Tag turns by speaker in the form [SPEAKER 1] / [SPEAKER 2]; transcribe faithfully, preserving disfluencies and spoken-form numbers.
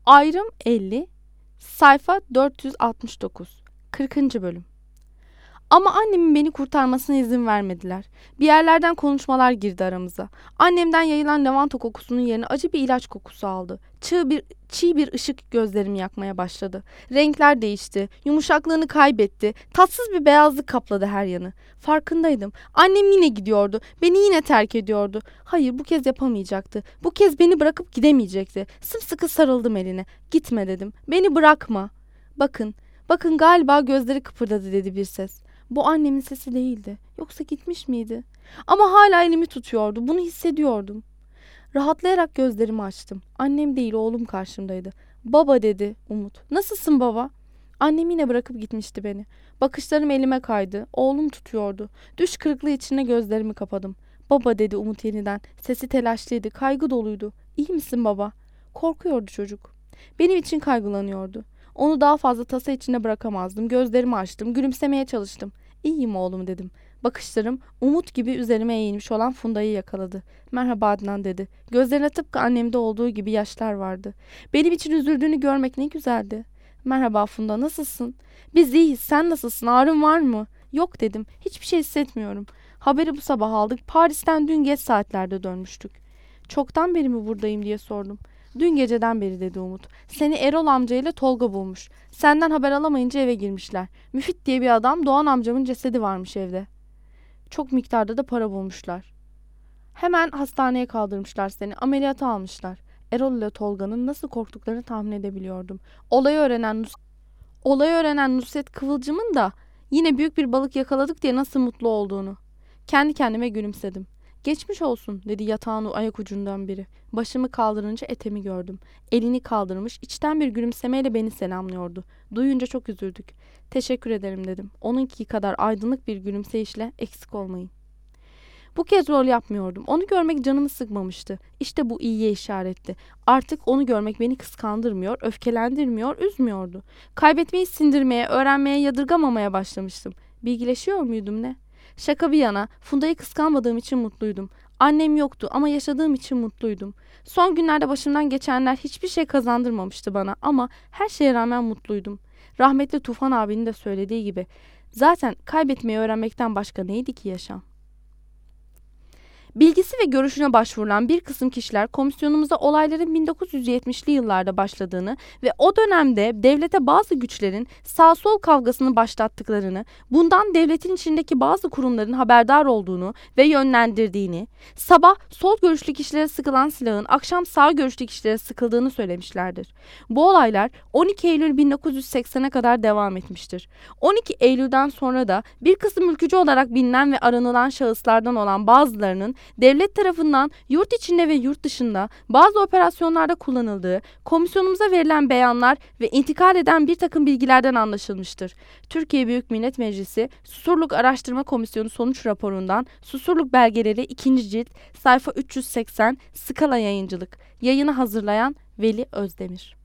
[SPEAKER 1] Ayrım elli, sayfa dört yüz altmış dokuz, kırkıncı bölüm. Ama annemin beni kurtarmasına izin vermediler. Bir yerlerden konuşmalar girdi aramıza. Annemden yayılan lavanta kokusunun yerine acı bir ilaç kokusu aldı. Çığ bir, çiğ bir ışık gözlerimi yakmaya başladı. Renkler değişti, yumuşaklığını kaybetti. Tatsız bir beyazlık kapladı her yanı. Farkındaydım. Annem yine gidiyordu. Beni yine terk ediyordu. Hayır, bu kez yapamayacaktı. Bu kez beni bırakıp gidemeyecekti. Sımsıkı sarıldım eline. Gitme dedim. Beni bırakma. Bakın, bakın galiba gözleri kıpırdadı dedi bir ses. Bu annemin sesi değildi. Yoksa gitmiş miydi? Ama hala elimi tutuyordu. Bunu hissediyordum. Rahatlayarak gözlerimi açtım. Annem değil, oğlum karşımdaydı. Baba dedi Umut. Nasılsın baba? Annem yine bırakıp gitmişti beni. Bakışlarım elime kaydı. Oğlum tutuyordu. Düş kırıklığı içine gözlerimi kapadım. Baba dedi Umut yeniden. Sesi telaşlıydı. Kaygı doluydu. İyi misin baba? Korkuyordu çocuk. Benim için kaygılanıyordu. Onu daha fazla tasa içinde bırakamazdım. Gözlerimi açtım. Gülümsemeye çalıştım. İyiyim oğlum dedim. Bakışlarım umut gibi üzerime eğilmiş olan Funda'yı yakaladı. Merhaba Adnan dedi. Gözlerine tıpkı annemde olduğu gibi yaşlar vardı. Benim için üzüldüğünü görmek ne güzeldi. Merhaba Funda, nasılsın? Biz iyiyiz, sen nasılsın, ağrın var mı? Yok dedim, hiçbir şey hissetmiyorum. Haberi bu sabah aldık. Paris'ten dün geç saatlerde dönmüştük. Çoktan beri mi buradayım diye sordum. Dün geceden beri dedi Umut. Seni Erol amcayla Tolga bulmuş. Senden haber alamayınca eve girmişler. Müfit diye bir adam, Doğan amcamın cesedi varmış evde. Çok miktarda da para bulmuşlar. Hemen hastaneye kaldırmışlar seni. Ameliyata almışlar. Erol ile Tolga'nın nasıl korktuklarını tahmin edebiliyordum. Olayı öğrenen Nus Olayı öğrenen Nusret Kıvılcım'ın da yine büyük bir balık yakaladık diye nasıl mutlu olduğunu. Kendi kendime gülümsedim. Geçmiş olsun dedi yatağın ayak ucundan biri. Başımı kaldırınca Ethem'i gördüm. Elini kaldırmış, içten bir gülümsemeyle beni selamlıyordu. Duyunca çok üzüldük. Teşekkür ederim dedim. Onunki kadar aydınlık bir gülümseyişle eksik olmayın. Bu kez rol yapmıyordum. Onu görmek canımı sıkmamıştı. İşte bu iyiye işaretti. Artık onu görmek beni kıskandırmıyor, öfkelendirmiyor, üzmüyordu. Kaybetmeyi sindirmeye, öğrenmeye, yadırgamamaya başlamıştım. Bilgileşiyor muydum ne? Şaka bir yana, Funda'yı kıskanmadığım için mutluydum. Annem yoktu ama yaşadığım için mutluydum. Son günlerde başımdan geçenler hiçbir şey kazandırmamıştı bana ama her şeye rağmen mutluydum. Rahmetli Tufan abinin de söylediği gibi, zaten kaybetmeyi öğrenmekten başka neydi ki yaşam? Bilgisi ve görüşüne başvurulan bir kısım kişiler komisyonumuza olayların bin dokuz yüz yetmişli yıllarda başladığını ve o dönemde devlete bazı güçlerin sağ-sol kavgasını başlattıklarını, bundan devletin içindeki bazı kurumların haberdar olduğunu ve yönlendirdiğini, sabah sol görüşlü kişilere sıkılan silahın akşam sağ görüşlü kişilere sıkıldığını söylemişlerdir. Bu olaylar on iki Eylül bin dokuz yüz seksene kadar devam etmiştir. on iki Eylül'den sonra da bir kısım ülkücü olarak bilinen ve aranılan şahıslardan olan bazılarının devlet tarafından yurt içinde ve yurt dışında bazı operasyonlarda kullanıldığı, komisyonumuza verilen beyanlar ve intikal eden bir takım bilgilerden anlaşılmıştır. Türkiye Büyük Millet Meclisi Susurluk Araştırma Komisyonu sonuç raporundan Susurluk belgeleri ikinci cilt sayfa üç yüz seksen Skala Yayıncılık. Yayını hazırlayan Veli Özdemir.